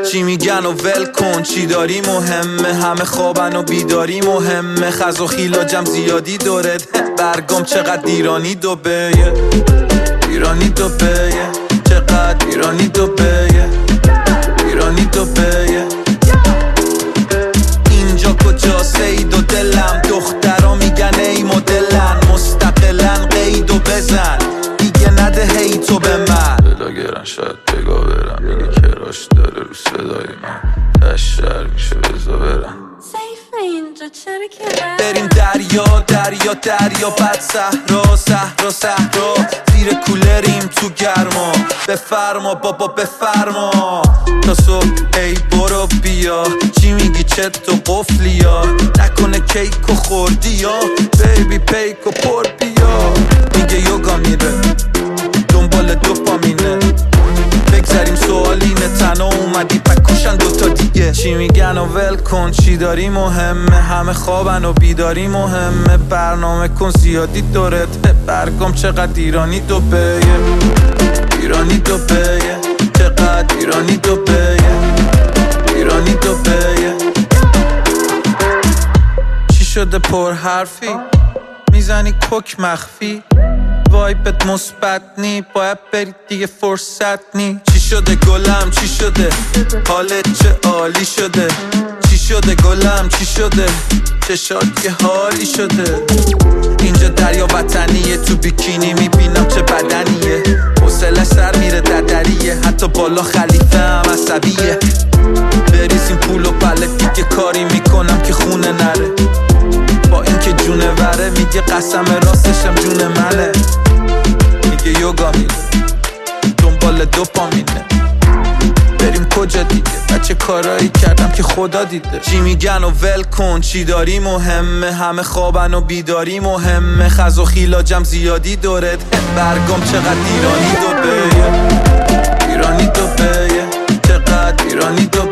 چی میگن و ول کن، چی داری مهمه، همه خوابن و بیداری مهمه، خز و خیلاجم زیادی دورت، برگام چقدر ایرانی دوبه، ایرانی دوبه، چقدر ایرانی دوبه، ایرانی دوبه. اینجا کجا سید و دلم، دخترا میگن ای مدلن، مستقلن قید و بزن، دیگه نده هی تو به من. بلاگرن شاید بگا برم، میگه کراش داره رو صدای من، تشتر میشه بزا برم. بریم دریا دریا دریا، بعد صحرا صحرا صحرا، زیر کولریم تو گرما، بفرما بابا بفرما تا صبح. ای برو بیا، چی میگی چت و قفلیا، نکنه کیک و خوردی یا بیبی پیک و پر بیا. میگه یوگا میره دنبال دوپامینه، بگذاریم سوالینه، تنها اومدی پکوشن دوتا دیگه. چی میگن و ول کن، چی داری مهمه، همه خوابن و بیداری مهمه، برنامه کن زیادی دورت، برگام چقدر ایرانی دوبه، ایرانی دوبه، چقدر ایرانی دوبه، ایرانی دوبه. چی شده پر حرفی، میزنی کوک مخفی، وایبت مثبت نی، باید بری دیگه فرصت نی. چی شده گلم چی شده، حالت چه عالی شده، چی شده گلم چی شده، چشات یه حالی شده. اینجا دریا وطنیه، تو بیکینی میبینم چه بدنیه، حوصله سر میره دریه، حتی بالا خلیفه هم عصبیه. بریزیم پول و بله دیگه کاری میکنم که خونه نره، با اینکه جونه وره میگه قسم راستشم جون منه. میگه یوگا میره دنبال دوپامینه، بریم کجا دیگه، بچه کارایی کردم که خدا دیده. چی میگن و ول کن، چی داری مهمه، همه خوابن و بیداری مهمه، خز و خیلاجم زیادی دورت، برگام چقدر ایرانی دوبه، ایرانی دوبه، چقدر ایرانی دوبه.